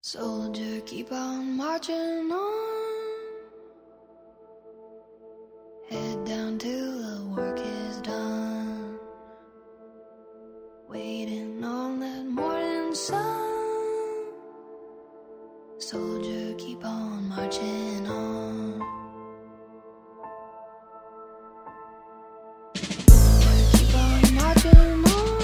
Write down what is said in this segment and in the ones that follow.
Soldier, keep on marching on. Head down till the work is done. Waiting on that morning sun. Soldier, keep on marching on. Soldier, keep on marching on.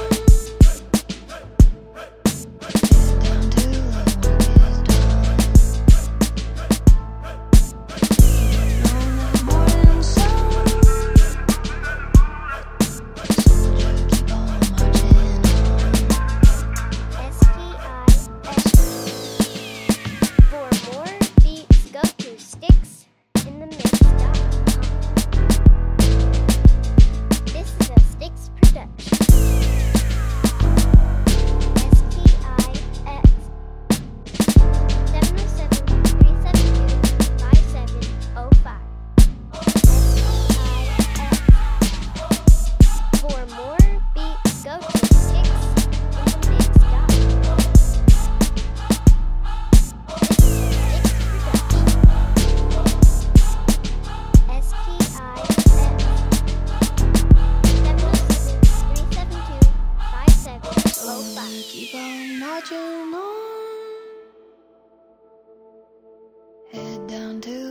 Keep on marching on. Head down to